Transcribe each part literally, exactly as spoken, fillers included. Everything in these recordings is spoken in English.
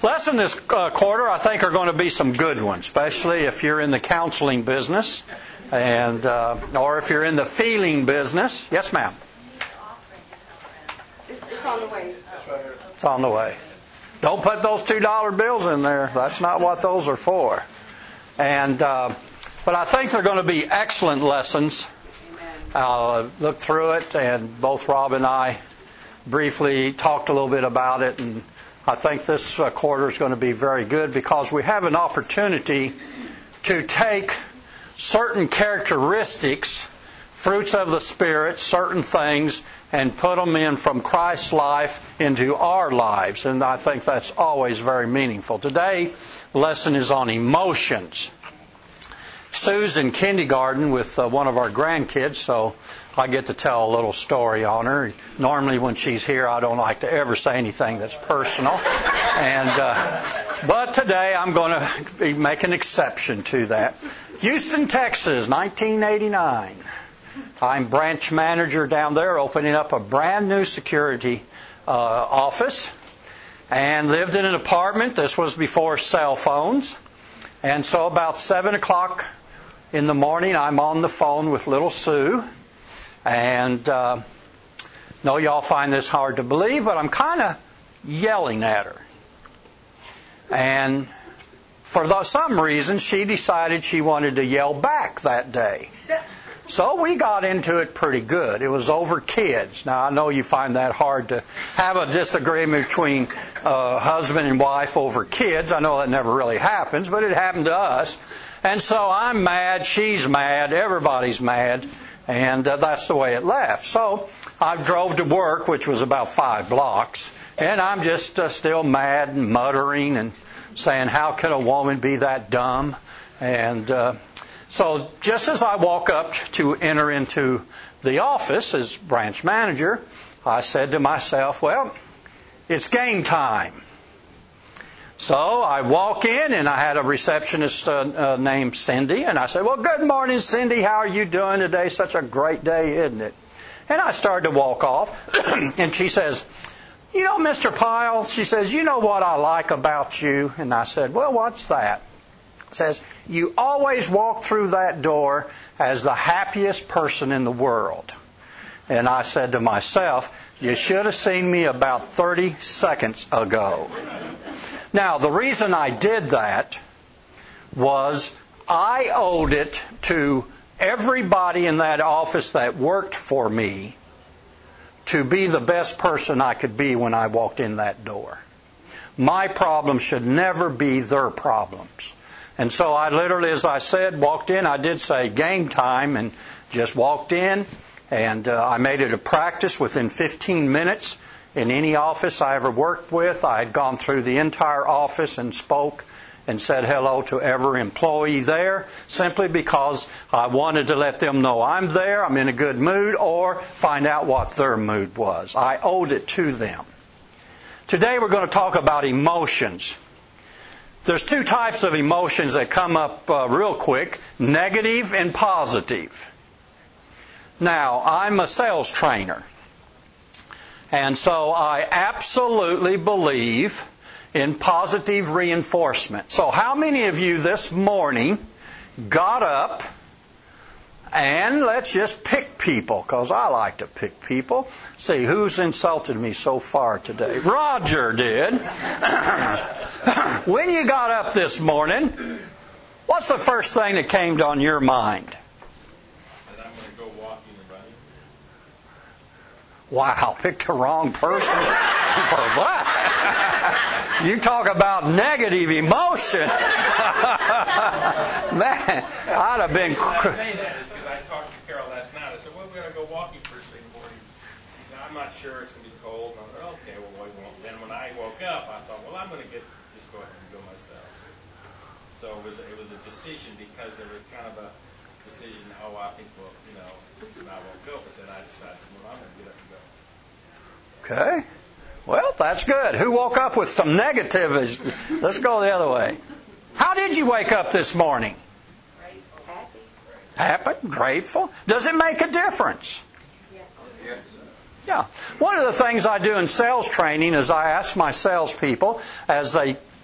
Lesson this uh, quarter, I think, are going to be some good ones, especially if you're in the counseling business, and uh, or if you're in the feeling business. Yes, ma'am. It's on the way. It's on the way. Don't put those two dollar bills in there. That's not what those are for. And uh, but I think they're going to be excellent lessons. I'll look through it, and both Rob and I briefly talked a little bit about it, and I think this uh, quarter is going to be very good because we have an opportunity to take certain characteristics, fruits of the Spirit, certain things, and put them in from Christ's life into our lives. And I think that's always very meaningful. Today, the lesson is on emotions. Sue's in kindergarten with uh, one of our grandkids, so I get to tell a little story on her. Normally when she's here, I don't like to ever say anything that's personal. And uh, but today I'm going to be, make an exception to that. Houston, Texas, nineteen eighty-nine. I'm branch manager down there, opening up a brand new security uh, office, and lived in an apartment. This was before cell phones. And so about seven o'clock in the morning, I'm on the phone with little Sue. And uh, know y'all find this hard to believe, but I'm kind of yelling at her. And for the, some reason, she decided she wanted to yell back that day. So we got into it pretty good. It was over kids. Now, I know you find that hard to have a disagreement between uh, husband and wife over kids. I know that never really happens, but it happened to us. And so I'm mad, she's mad, everybody's mad. And uh, that's the way it left. So I drove to work, which was about five blocks, and I'm just uh, still mad and muttering and saying, how can a woman be that dumb? And uh, so just as I walk up to enter into the office as branch manager, I said to myself, well, it's game time. So I walk in, and I had a receptionist uh, uh, named Cindy, and I said, well, good morning, Cindy. How are you doing today? Such a great day, isn't it? And I started to walk off, and she says, you know, Mister Pyle, she says, you know what I like about you? And I said, well, what's that? She says, you always walk through that door as the happiest person in the world. And I said to myself, you should have seen me about thirty seconds ago. Now, the reason I did that was I owed it to everybody in that office that worked for me to be the best person I could be when I walked in that door. My problems should never be their problems. And so I literally, as I said, walked in. I did say game time and just walked in. And uh, I made it a practice within fifteen minutes. In any office I ever worked with, I had gone through the entire office and spoke and said hello to every employee there, simply because I wanted to let them know I'm there, I'm in a good mood, or find out what their mood was. I owed it to them. Today we're going to talk about emotions. There's two types of emotions that come up uh, real quick, negative and positive. Now, I'm a sales trainer. And so I absolutely believe in positive reinforcement. So how many of you this morning got up and let's just pick people, because I like to pick people. See, who's insulted me so far today? Roger did. When you got up this morning, what's the first thing that came on your mind? Wow, picked the wrong person for that. You talk about negative emotion. Man, I'd have been... The reason I say that is because I talked to Carol last night. I said, well, we're going to go walking first thing in the morning. She said, I'm not sure, it's going to be cold. And I thought, okay, well, we won't. Then when I woke up, I thought, well, I'm going to get just go ahead and go myself. So it was, it was a decision because there was kind of a decision, oh, I think, well, you know, I won't go. But then I decided, well, I'm going to get up and go. Okay. Well, that's good. Who woke up with some negatives? Let's go the other way. How did you wake up this morning? Happy. Happy? Grateful? Does it make a difference? Yes. Yeah. One of the things I do in sales training is I ask my salespeople, as they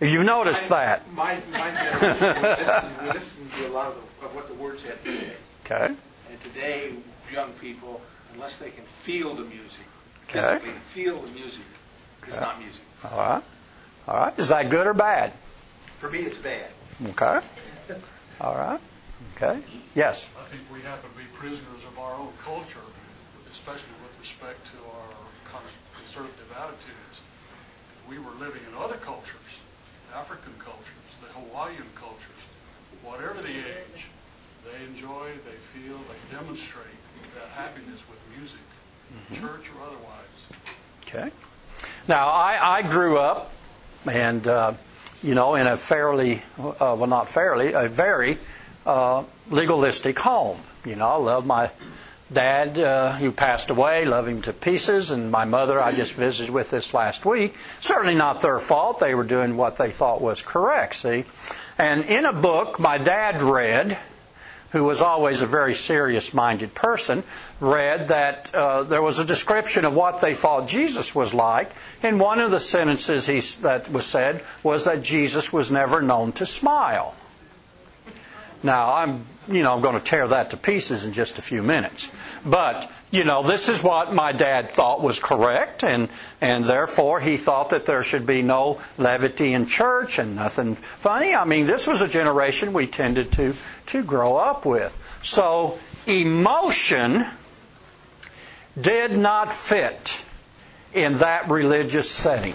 You noticed that. My, my generation, we listened, we listened to a lot of, the, of what the words had to say. Okay. And today, young people, unless they can feel the music, Okay. physically feel the music, it's Okay. not music. All right. All right. Is that good or bad? For me, it's bad. Okay. All right. Okay. Yes. I think we happen to be prisoners of our own culture, especially with respect to our kind of conservative attitudes. We were living in other cultures, African cultures, the Hawaiian cultures, whatever the age, they enjoy, they feel, they demonstrate that happiness with music, mm-hmm. church or otherwise. Okay. Now, I, I grew up, and uh, you know, in a fairly, uh, well, not fairly, a very uh, legalistic home. You know, I love my dad, uh, who passed away, love him to pieces, and my mother I just visited with this last week. Certainly not their fault. They were doing what they thought was correct, see. And in a book my dad read, who was always a very serious-minded person, read that uh, there was a description of what they thought Jesus was like, and one of the sentences he, that was said was that Jesus was never known to smile. Now, I'm, you know, I'm going to tear that to pieces in just a few minutes. But, you know, this is what my dad thought was correct, and, and therefore he thought that there should be no levity in church and nothing funny. I mean, this was a generation we tended to, to grow up with. So, emotion did not fit in that religious setting.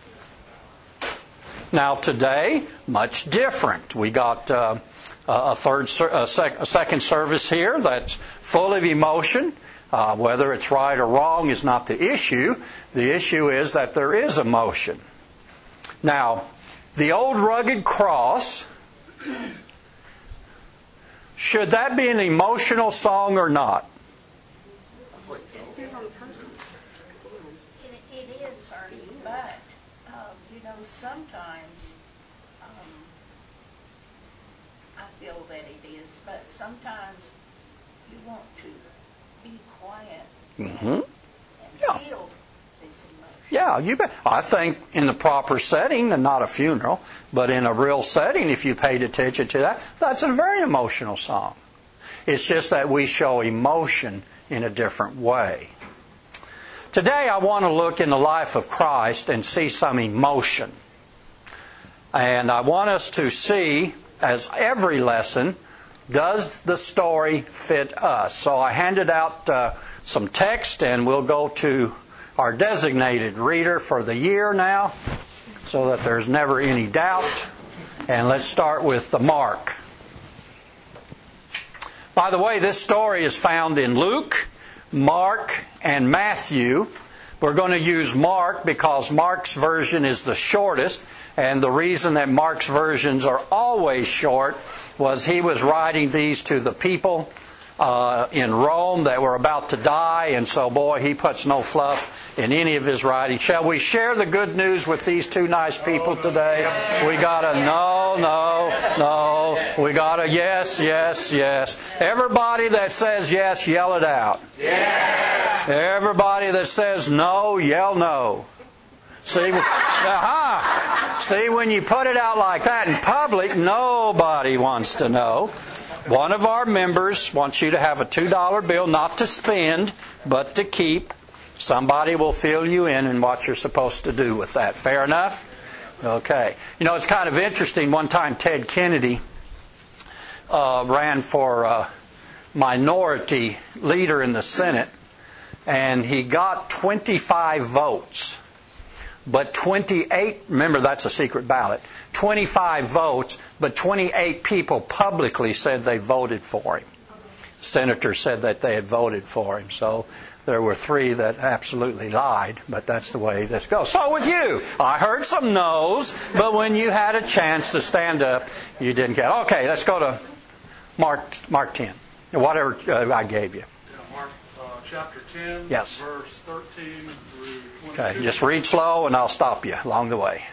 Now, today, much different. We got Uh, a third, a, sec, a second service here that's full of emotion. Uh, whether it's right or wrong is not the issue. The issue is that there is emotion. Now, the old rugged cross, should that be an emotional song or not? It depends on the person. It, it is, Ernie, but, um, you know, sometimes um, I feel that it is, but sometimes you want to be quiet Mm-hmm. and Yeah. feel this emotion. Yeah, you bet. I think in the proper setting, and not a funeral, but in a real setting, if you paid attention to that, that's a very emotional song. It's just that we show emotion in a different way. Today I want to look in the life of Christ and see some emotion. And I want us to see, as every lesson, does the story fit us? So I handed out uh, some text, and we'll go to our designated reader for the year now, so that there's never any doubt. And let's start with the Mark. By the way, this story is found in Luke, Mark, and Matthew. We're going to use Mark because Mark's version is the shortest, and the reason that Mark's versions are always short was he was writing these to the people uh, in Rome that were about to die, and so, boy, he puts no fluff in any of his writing. Shall we share the good news with these two nice people today? We got a no, no, no. We got a yes, yes, yes. Everybody that says yes, yell it out. Yes. Everybody that says no, yell no. See, aha. See, when you put it out like that in public, nobody wants to know. One of our members wants you to have a two dollar bill, not to spend, but to keep. Somebody will fill you in in what you're supposed to do with that. Fair enough? Okay. You know, it's kind of interesting. One time Ted Kennedy uh, ran for uh, minority leader in the Senate, and he got twenty-five votes. But twenty-eight, remember that's a secret ballot, twenty-five votes, but twenty-eight people publicly said they voted for him. Senators said that they had voted for him. So there were three that absolutely lied, but that's the way this goes. So with you, I heard some no's, but when you had a chance to stand up, you didn't get. Okay, let's go to Mark Mark ten, whatever uh, I gave you. Yeah, Mark uh, chapter ten, Yes. verse thirteen through twenty-two. Okay, just read slow and I'll stop you along the way.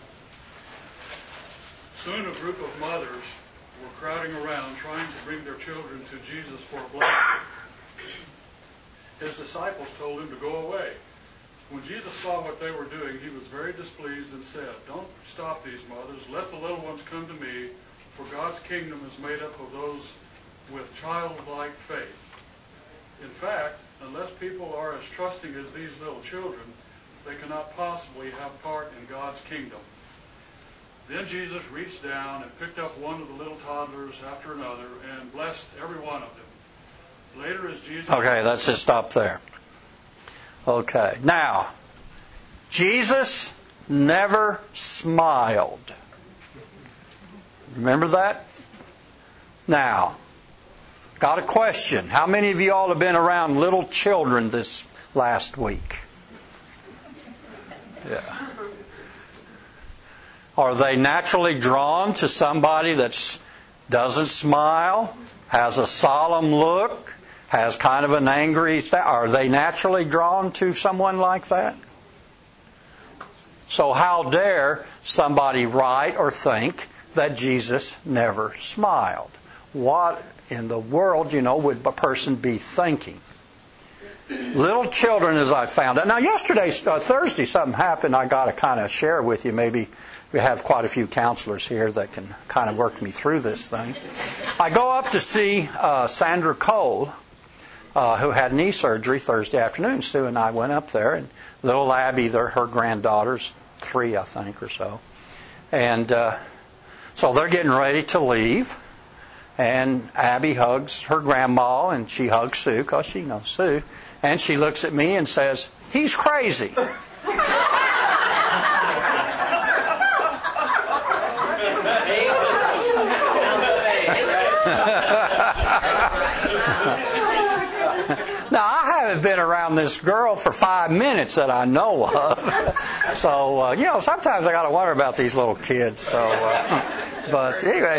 Soon a group of mothers were crowding around trying to bring their children to Jesus for a blessing. His disciples told him to go away. When Jesus saw what they were doing, he was very displeased and said, "Don't stop these mothers. Let the little ones come to me, for God's kingdom is made up of those with childlike faith. In fact, unless people are as trusting as these little children, they cannot possibly have part in God's kingdom." Then Jesus reached down and picked up one of the little toddlers after another and blessed every one of them. Later, as Jesus... Okay, let's just stop there. Okay, now, Jesus never smiled. Remember that? Now, got a question. How many of you all have been around little children this last week? Yeah. Are they naturally drawn to somebody that doesn't smile, has a solemn look, has kind of an angry style? Are they naturally drawn to someone like that? So how dare somebody write or think that Jesus never smiled? What in the world, you know, would a person be thinking? Little children, as I found out. Now, yesterday, uh, Thursday, something happened I got to kind of share with you. Maybe we have quite a few counselors here that can kind of work me through this thing. I go up to see uh, Sandra Cole, uh, who had knee surgery Thursday afternoon. Sue and I went up there, and little Abby, they're her granddaughters, three, I think, or so. And uh, so they're getting ready to leave. And Abby hugs her grandma, and she hugs Sue, because she knows Sue. And she looks at me and says, "He's crazy." Now, I haven't been around this girl for five minutes that I know of. So, uh, you know, sometimes I got to wonder about these little kids. So, uh, but anyway.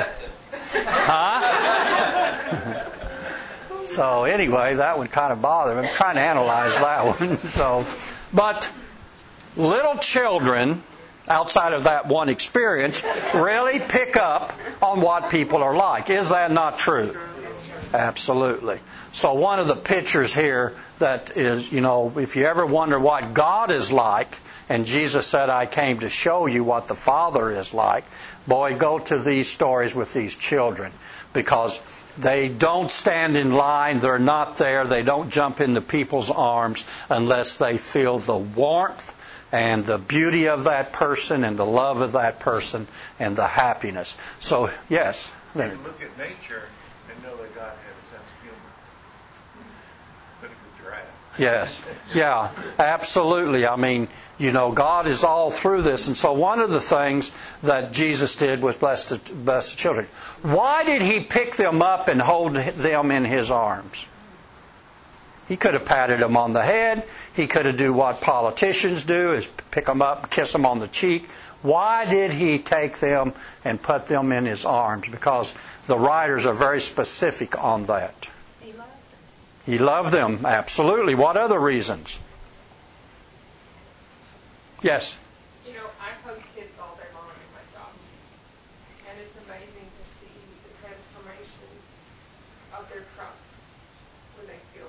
Huh? So anyway, that would kind of bother me. I'm trying to analyze that one. So, but little children, outside of that one experience, really pick up on what people are like. Is that not true? Absolutely. So one of the pictures here that is, you know, if you ever wonder what God is like, and Jesus said, "I came to show you what the Father is like," boy, go to these stories with these children, because they don't stand in line, they're not there, they don't jump into people's arms unless they feel the warmth and the beauty of that person and the love of that person and the happiness. So, yes. You can look at nature and know that God has a sense of humor. Look at the giraffe. Yes. Yeah, absolutely. I mean, you know, God is all through this. And so one of the things that Jesus did was bless the, bless the children. Why did He pick them up and hold them in His arms? He could have patted them on the head. He could have do what politicians do, is pick them up and kiss them on the cheek. Why did He take them and put them in His arms? Because the writers are very specific on that. He loved them. He loved them, absolutely. What other reasons? Yes? You know, I hug kids all day long in my job. And it's amazing to see the transformation of their trust when they feel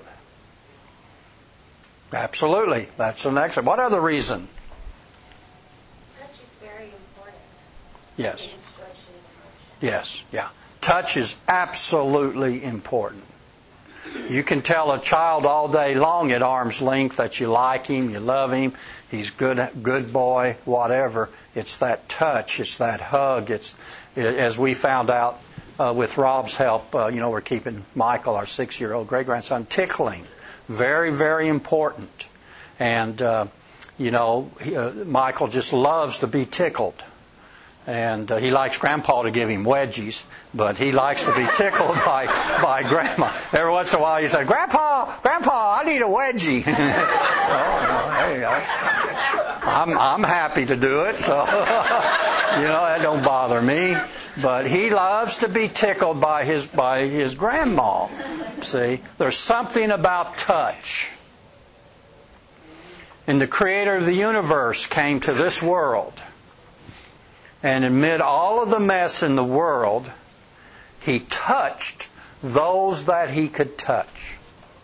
that. Absolutely. That's an excellent. What other reason? Touch is very important. Yes. In instruction and emotion. Yes. Yeah. Touch is absolutely important. You can tell a child all day long at arm's length that you like him, you love him, he's good, good boy, whatever. It's that touch, it's that hug. It's as we found out uh, with Rob's help. Uh, you know, we're keeping Michael, our six-year-old great grandson, tickling. Very, very important. And uh, you know, he, uh, Michael just loves to be tickled. And uh, he likes Grandpa to give him wedgies, but he likes to be tickled by by Grandma. Every once in a while he said, "Grandpa, Grandpa, I need a wedgie." So, well, there you go. I'm I'm happy to do it, so you know that don't bother me. But he loves to be tickled by his by his grandma. See, there's something about touch. And the Creator of the universe came to this world. And amid all of the mess in the world, He touched those that He could touch.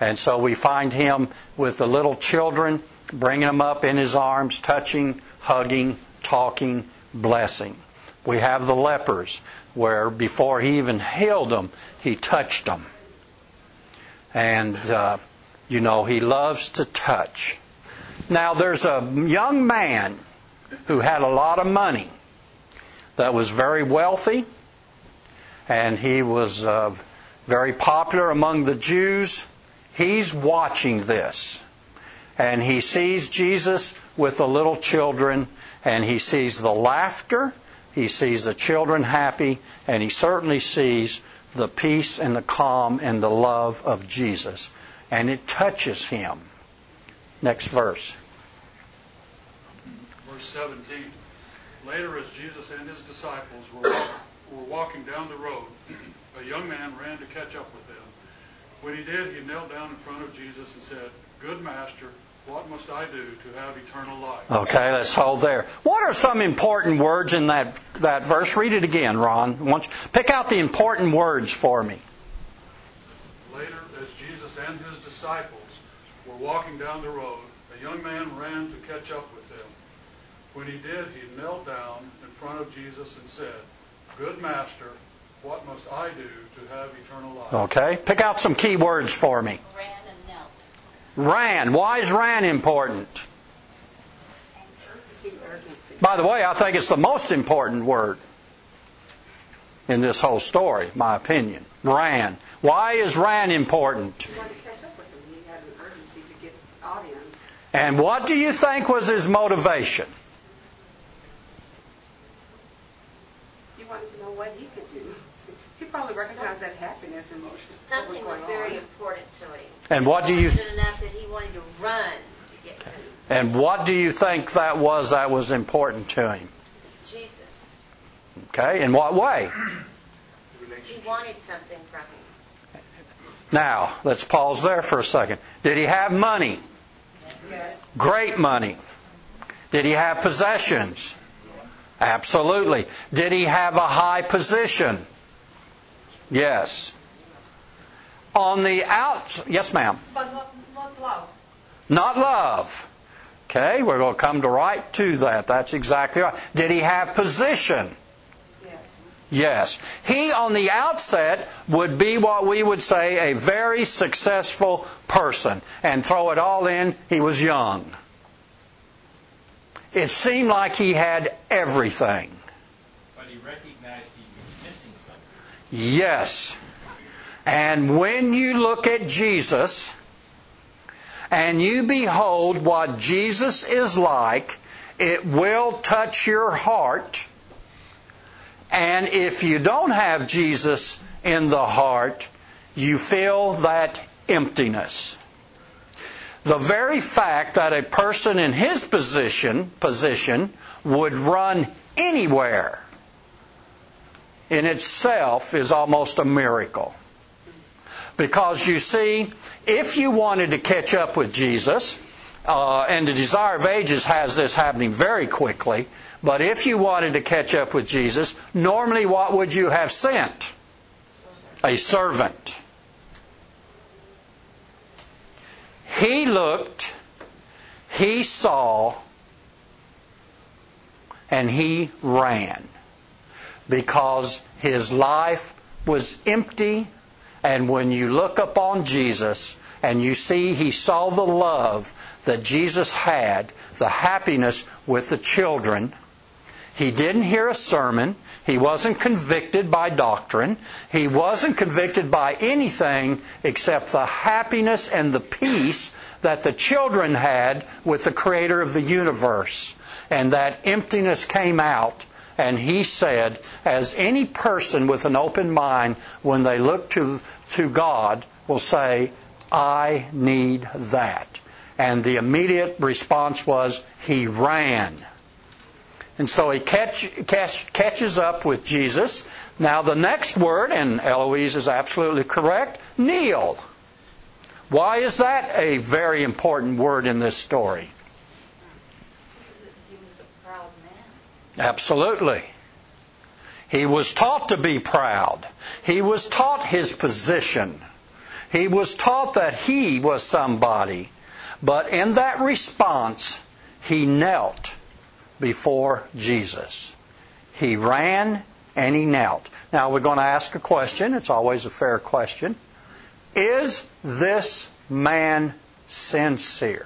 And so we find him with the little children, bringing them up in his arms, touching, hugging, talking, blessing. We have the lepers, where before he even healed them, he touched them. And, uh, you know, he loves to touch. Now, there's a young man who had a lot of money that was very wealthy, and he was uh, very popular among the Jews. He's watching this, and he sees Jesus with the little children, and he sees the laughter, he sees the children happy, and he certainly sees the peace and the calm and the love of Jesus. And it touches him. Next verse. Verse seventeen. Later, as Jesus and his disciples were, were walking down the road, a young man ran to catch up with them. When he did, he knelt down in front of Jesus and said, "Good Master, what must I do to have eternal life?" Okay, let's hold there. What are some important words in that, that verse? Read it again, Ron. Once, pick out the important words for me. Later, as Jesus and his disciples were walking down the road, a young man ran to catch up with them. When he did, he knelt down in front of Jesus and said, "Good Master, what must I do to have eternal life?" Okay, pick out some key words for me. Ran and knelt. Ran. Why is ran important? By the way, I think it's the most important word in this whole story, my opinion. Ran. Why is ran important? He wanted to catch up with him. He had an urgency to get audience. And what do you think was his motivation? He wanted to know what he could do. He probably recognized that happiness and Something was very important to him. And what do you... Important enough that he wanted to run to get food. And what do you think that was that was important to him? Jesus. Okay, in what way? He wanted something from him. Now, let's pause there for a second. Did he have money? Yes. Great money. Did he have possessions? Absolutely. Did he have a high position? Yes. On the out... Yes, ma'am. But not, not love. Not love. Okay, we're going to come to right to that. That's exactly right. Did he have position? Yes. Yes. He, on the outset, would be what we would say a very successful person. And throw it all in, he was young. It seemed like he had everything. But he recognized he was missing something. Yes. And when you look at Jesus and you behold what Jesus is like, it will touch your heart. And if you don't have Jesus in the heart, you feel that emptiness. The very fact that a person in his position, position would run anywhere in itself is almost a miracle. Because you see, if you wanted to catch up with Jesus, uh, and the Desire of Ages has this happening very quickly, but if you wanted to catch up with Jesus, normally what would you have sent? A servant. He looked, he saw, and he ran. Because his life was empty. And when you look upon Jesus and you see he saw the love that Jesus had, the happiness with the children, he didn't hear a sermon. He wasn't convicted by doctrine. He wasn't convicted by anything except the happiness and the peace that the children had with the Creator of the universe. And that emptiness came out. And he said, as any person with an open mind, when they look to, to God, will say, I need that. And the immediate response was, he ran. And so he catch, catch, catches up with Jesus. Now the next word, and Eloise is absolutely correct, kneel. Why is that a very important word in this story? Absolutely. He was taught to be proud. He was taught his position. He was taught that he was somebody. But in that response, he knelt before Jesus. He ran and he knelt. Now we're going to ask a question. It's always a fair question. Is this man sincere?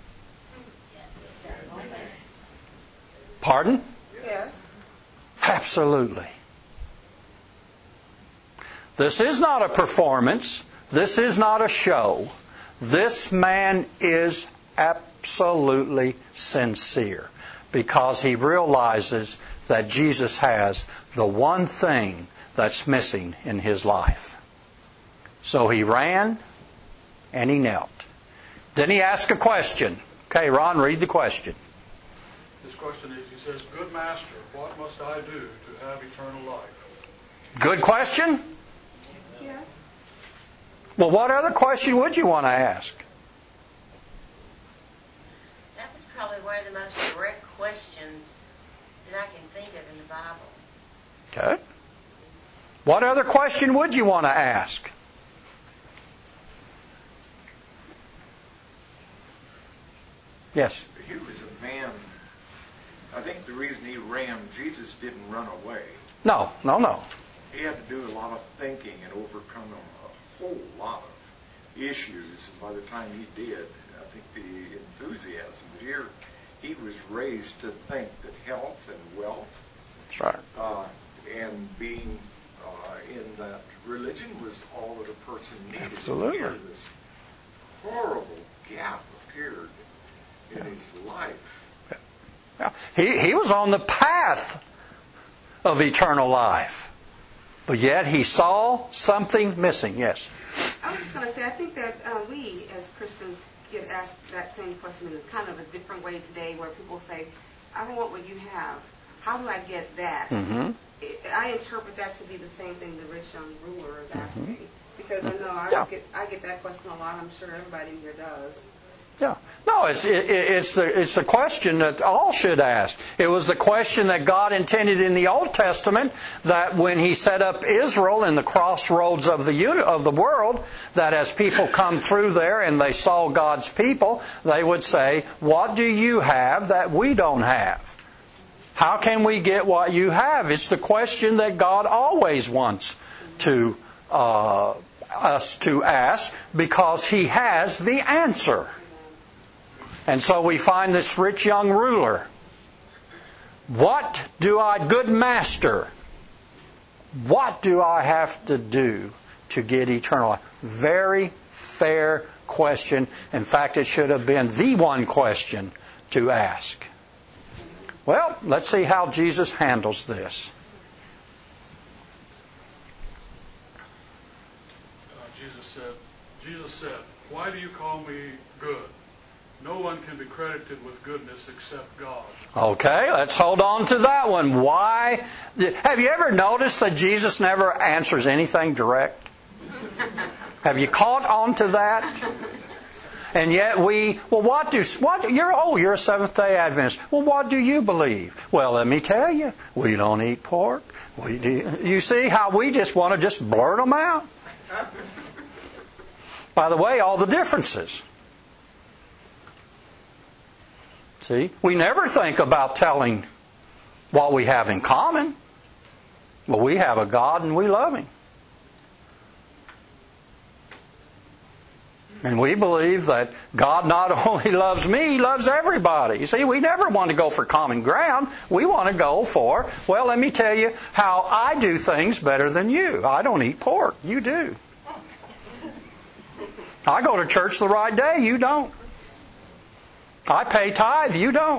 Pardon? Yes. Absolutely. This is not a performance. This is not a show. This man is absolutely sincere because he realizes that Jesus has the one thing that's missing in his life. So he ran and he knelt. Then he asked a question. Okay, Ron, read the question. His question is, he says, "Good master, what must I do to have eternal life?" Good question? Yes. Well, what other question would you want to ask? That was probably one of the most direct questions that I can think of in the Bible. Okay. What other question would you want to ask? Yes. He was a man. I think the reason he ran, Jesus didn't run away. No, no, no. He had to do a lot of thinking and overcome a whole lot of issues. And by the time he did, I think the enthusiasm. But here, he was raised to think that health and wealth, That's right. uh, and being uh, in that religion was all that a person needed. Absolutely. And here, this horrible gap appeared in his life. Yeah. He, he was on the path of eternal life. But yet he saw something missing. Yes. I was just going to say, I think that uh, we as Christians get asked that same question in kind of a different way today, where people say, "I want what you have. How do I get that?" Mm-hmm. I interpret that to be the same thing the rich young ruler is asking, Mm-hmm. because I know I Yeah. get I get that question a lot. I'm sure everybody in here does. Yeah. No, it's it, it's the it's the question that all should ask. It was the question that God intended in the Old Testament, that when He set up Israel in the crossroads of the uni, of the world, that as people come through there and they saw God's people, they would say, "What do you have that we don't have? How can we get what you have?" It's the question that God always wants to uh, us to ask, because He has the answer. And so we find this rich young ruler. What do I, good master, what do I have to do to get eternal life? Very fair question. In fact, it should have been the one question to ask. Well, let's see how Jesus handles this. Uh, Jesus said, Jesus said, "Why do you call me good? No one can be credited with goodness except God." Okay, let's hold on to that one. Why? Have you ever noticed that Jesus never answers anything direct? Have you caught on to that? And yet we, well, what do, what, you're, oh, you're a Seventh-day Adventist. Well, what do you believe? Well, let me tell you, we don't eat pork. We do. You see how we just want to just blurt them out? By the way, all the differences. See, we never think about telling what we have in common. Well, we have a God and we love Him. And we believe that God not only loves me, He loves everybody. You see, we never want to go for common ground. We want to go for, well, let me tell you how I do things better than you. I don't eat pork. You do. I go to church the right day. You don't. I pay tithe, you don't.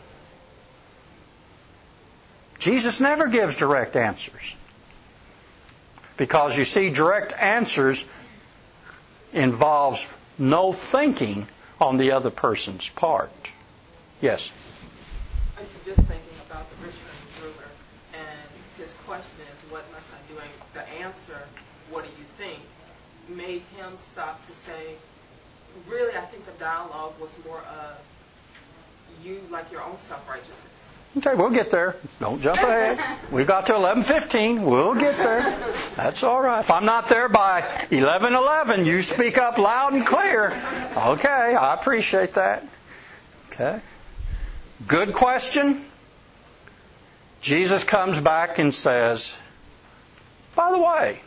Jesus never gives direct answers. Because you see, direct answers involves no thinking on the other person's part. Yes? I'm just thinking about the rich young ruler, and his question is, what must I do? And the answer, what do you think, made him stop to say, really, I think the dialogue was more of, you like your own self-righteousness. Okay, we'll get there. Don't jump ahead. We've got to eleven fifteen. We'll get there. That's all right. If I'm not there by eleven eleven, you speak up loud and clear. Okay, I appreciate that. Okay. Good question. Jesus comes back and says, by the way,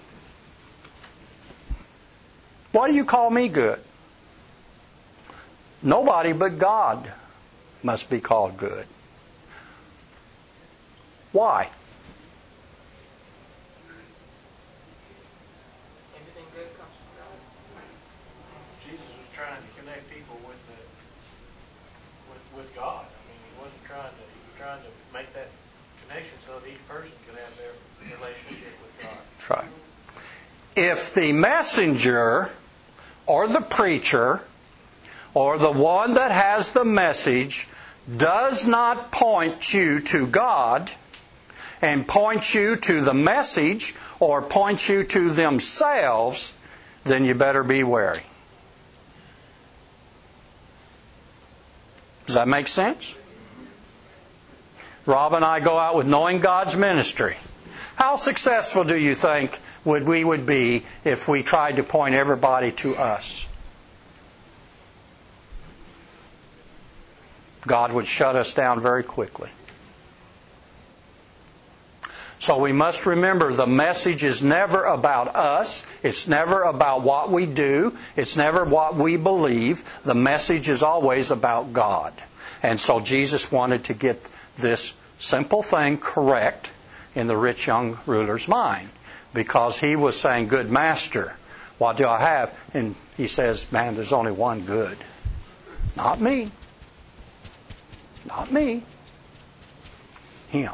why do you call me good? Nobody but God must be called good. Why? Anything good comes from God. Jesus was trying to connect people with the with with God. I mean, he wasn't trying to. He was trying to make that connection so that each person could have their relationship with God. That's right. If the messenger or the preacher or the one that has the message does not point you to God and point you to the message or point you to themselves, then you better be wary. Does that make sense? Rob and I go out with knowing God's ministry. How successful do you think would we would be if we tried to point everybody to us? God would shut us down very quickly. So we must remember the message is never about us. It's never about what we do. It's never what we believe. The message is always about God. And so Jesus wanted to get this simple thing correct in the rich young ruler's mind. Because he was saying, good master, what do I have? And he says, man, there's only one good. Not me. Not me. Him.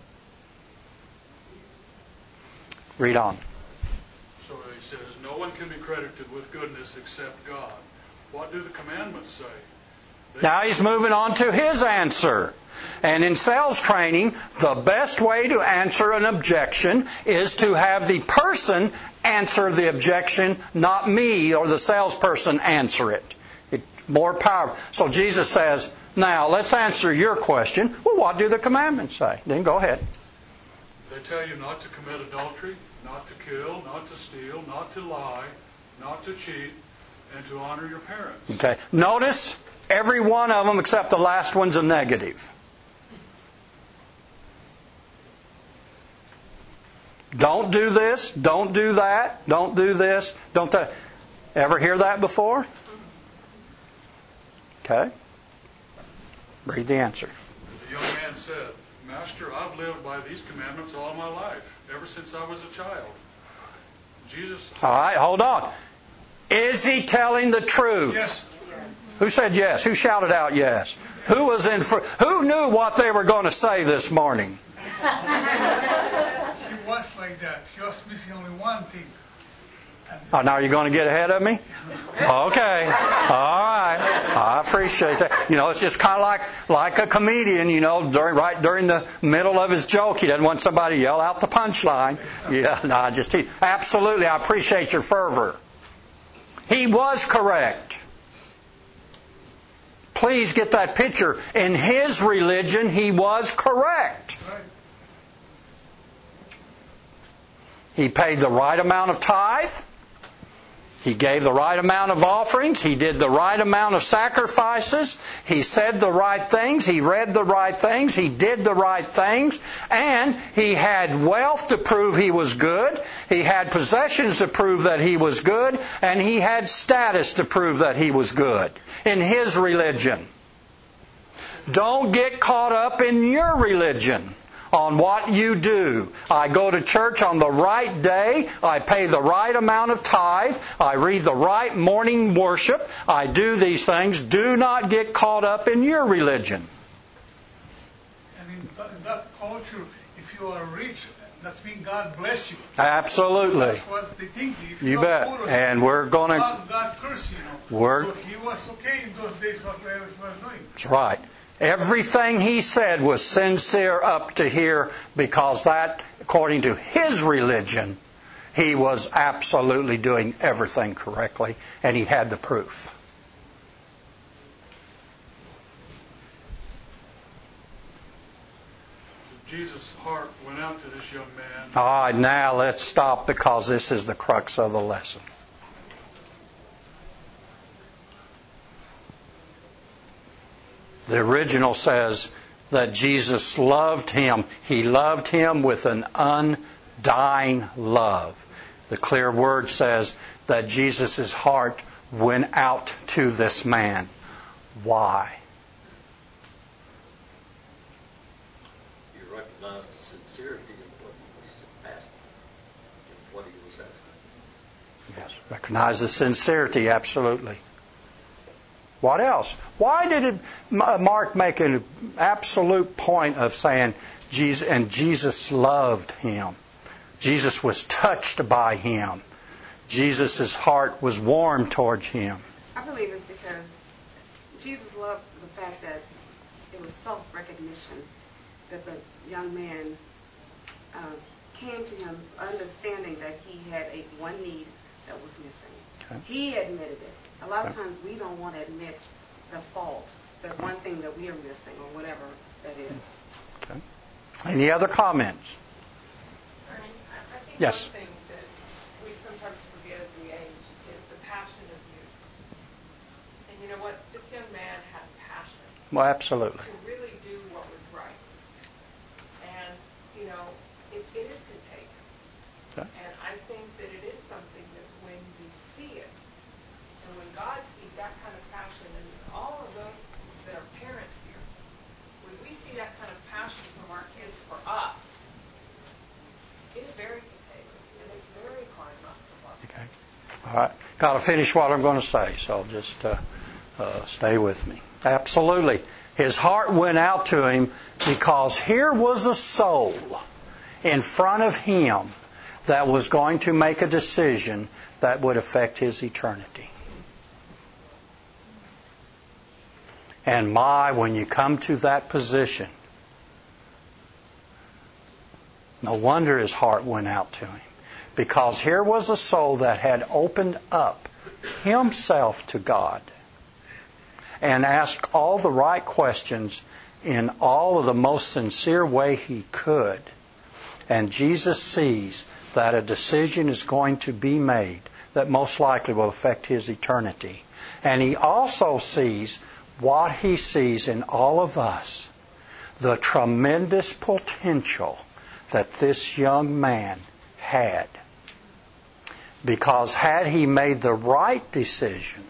Read on. So he says, no one can be credited with goodness except God. What do the commandments say? They Now he's moving on to his answer. And in sales training, the best way to answer an objection is to have the person answer the objection, not me or the salesperson answer it. It's more powerful. So Jesus says, now let's answer your question. Well, what do the commandments say? Then go ahead. They tell you not to commit adultery, not to kill, not to steal, not to lie, not to cheat, and to honor your parents. Okay. Notice every one of them except the last one's a negative. Don't do this, don't do that, don't do this, don't that. Ever hear that before? Okay. Read the answer. The young man said, Master, I've lived by these commandments all my life, ever since I was a child. Jesus... All right, hold on. Is he telling the truth? Yes. Who said yes? Who shouted out yes? Who was in? For, who knew what they were going to say this morning? He was like that. He was missing only one thing. Oh, now you're going to get ahead of me? Okay. All right. I appreciate that. You know, it's just kind of like like a comedian, you know, during right during the middle of his joke, he doesn't want somebody to yell out the punchline. Yeah, no, I just absolutely, I appreciate your fervor. He was correct. Please get that picture. In his religion, he was correct. He paid the right amount of tithe. He gave the right amount of offerings. He did the right amount of sacrifices. He said the right things. He read the right things. He did the right things. And he had wealth to prove he was good. He had possessions to prove that he was good. And he had status to prove that he was good in his religion. Don't get caught up in your religion. On what you do. I go to church on the right day. I pay the right amount of tithe. I read the right morning worship. I do these things. Do not get caught up in your religion. And in that culture, if you are rich, that means God bless you. Absolutely. That's what they think. If You you bet. Poor, And we're going to... God, God curse you. Know. We're, so he was okay in those days, whatever he was doing. That's right. Everything he said was sincere up to here because that, according to his religion, he was absolutely doing everything correctly and he had the proof. Jesus' heart went out to this young man. All right, now let's stop because this is the crux of the lesson. The original says that Jesus loved him. He loved him with an undying love. The clear word says that Jesus' heart went out to this man. Why? You recognize the sincerity of what he was asking, of what he was asking. Yes, recognize the sincerity, absolutely. What else? Why did it, Mark make an absolute point of saying Jesus, and Jesus loved him? Jesus was touched by him. Jesus' heart was warm towards him. I believe it's because Jesus loved the fact that it was self-recognition, that the young man uh, came to him understanding that he had a one need that was missing. Okay. He admitted it. A lot of times we don't want to admit the fault, the one thing that we are missing or whatever that is. Okay. Any other comments? Ernie, I think yes. One thing that we sometimes forget as we age is the passion of youth. And you know what? This young man had passion. Well, absolutely. To really do what was right. And, you know, it, it is contagious. Okay. And I think that it is something that when you see it, and when God sees that kind of passion, and all of those that are parents here, when we see that kind of passion from our kids for us, it is very contagious, and it's very hard not to love. Okay. All right. Got to finish what I'm going to say, so just uh, uh, stay with me. Absolutely. His heart went out to him because here was a soul in front of him that was going to make a decision that would affect his eternity. And my, when you come to that position, no wonder his heart went out to him. Because here was a soul that had opened up himself to God and asked all the right questions in all of the most sincere way he could. And Jesus sees that a decision is going to be made that most likely will affect his eternity. And he also sees what he sees in all of us, the tremendous potential that this young man had. Because had he made the right decision,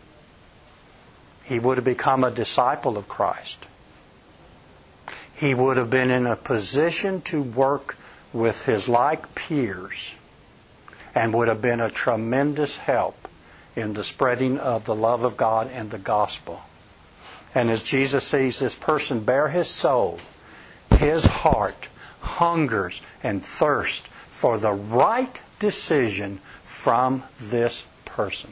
he would have become a disciple of Christ. He would have been in a position to work with his like peers and would have been a tremendous help in the spreading of the love of God and the gospel. And as Jesus sees this person bare his soul, his heart hungers and thirsts for the right decision from this person.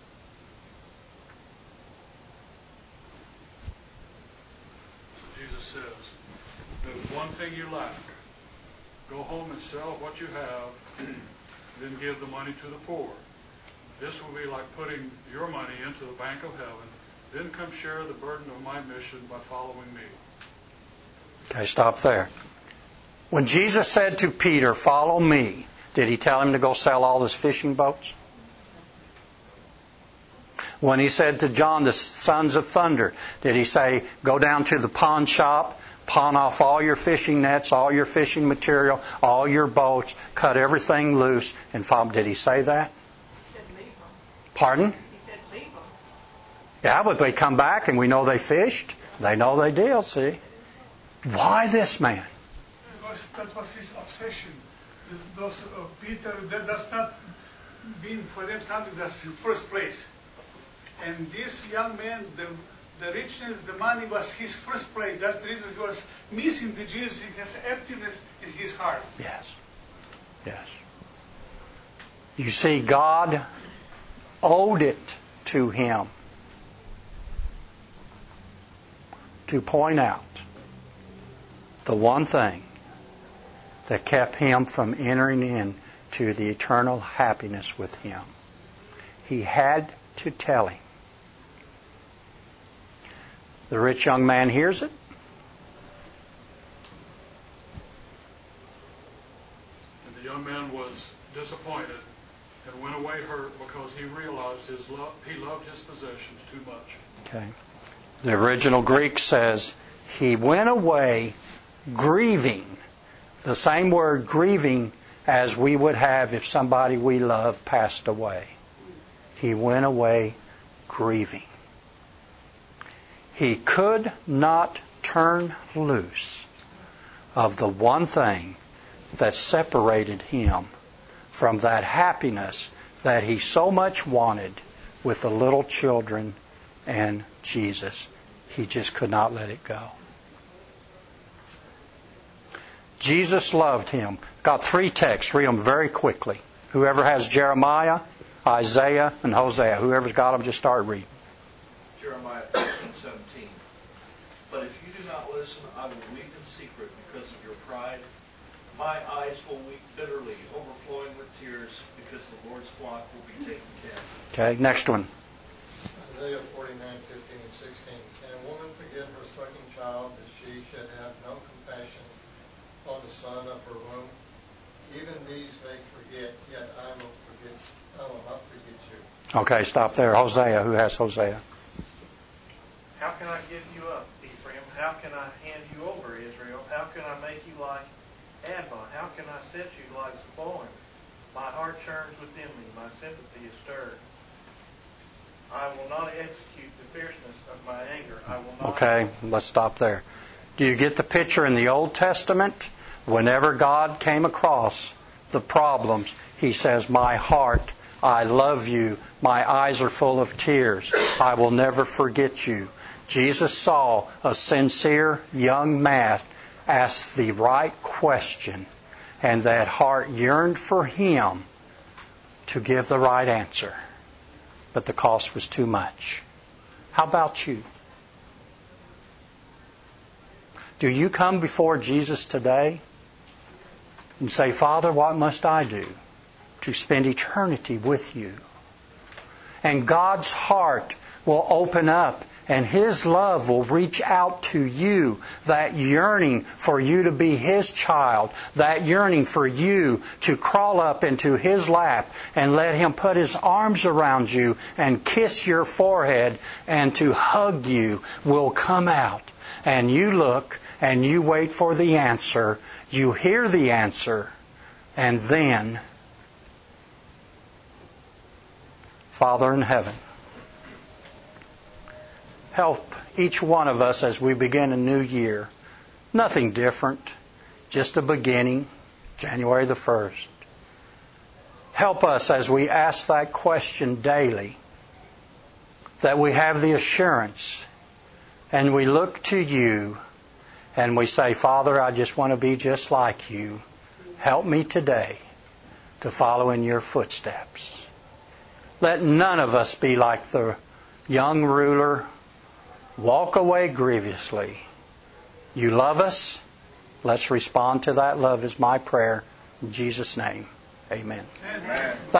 So Jesus says, there's one thing you lack. Go home and sell what you have, then give the money to the poor. This will be like putting your money into the bank of heaven. Then come share the burden of my mission by following me. Okay, stop there. When Jesus said to Peter, follow me, did he tell him to go sell all his fishing boats? When he said to John, the sons of thunder, did he say, go down to the pawn shop, pawn off all your fishing nets, all your fishing material, all your boats, cut everything loose, and follow? Did he say that? He said leave them. Pardon? He said leave them. Yeah, but they come back and we know they fished. They know they did, see? Why this man? Because that was his obsession. Those uh, Peter, that does not mean for them something that's in first place. And this young man, the, the richness, the money was his first place. That's the reason he was missing the Jesus. He has emptiness in his heart. Yes. Yes. You see, God owed it to him to point out the one thing that kept him from entering into the eternal happiness with him. He had to tell him. The rich young man hears it. The young man was disappointed and went away hurt because he realized his love, he loved his possessions too much. Okay. The original Greek says he went away grieving. The same word grieving as we would have if somebody we love passed away. He went away grieving. He could not turn loose of the one thing that separated him from that happiness that he so much wanted with the little children and Jesus. He just could not let it go. Jesus loved him. Got three texts. Read them very quickly. Whoever has Jeremiah, Isaiah, and Hosea. Whoever's got them, just start reading. Jeremiah thirteen seventeen. But if you do not listen, I will weep in secret because of your pride. My eyes will weep bitterly, overflowing with tears, because the Lord's flock will be taken care of. Okay, next one. Isaiah forty-nine fifteen and sixteen. Can a woman forget her sucking child, that she should have no compassion on the son of her womb? Even these may forget, yet I will forget. I will not forget you. Okay, stop there. Hosea. Who has Hosea? How can I give you up, Ephraim? How can I hand you over, Israel? How can I make you like Admah? How can I set you like Zeboim? My heart churns within me. My sympathy is stirred. I will not execute the fierceness of my anger. I will not. Okay, let's stop there. Do you get the picture in the Old Testament? Whenever God came across the problems, He says, my heart, I love you. My eyes are full of tears. I will never forget you. Jesus saw a sincere young man ask the right question, and that heart yearned for him to give the right answer. But the cost was too much. How about you? Do you come before Jesus today and say, Father, what must I do to spend eternity with you? And God's heart will open up and His love will reach out to you. That yearning for you to be His child. That yearning for you to crawl up into His lap and let Him put His arms around you and kiss your forehead and to hug you will come out. And you look and you wait for the answer. You hear the answer. And then, Father in heaven, help each one of us as we begin a new year. Nothing different, just a beginning, January the first. Help us as we ask that question daily, that we have the assurance and we look to you and we say, Father, I just want to be just like you. Help me today to follow in your footsteps. Let none of us be like the young ruler. Walk away grievously. You love us. Let's respond to that love is my prayer. In Jesus' name, amen. Amen.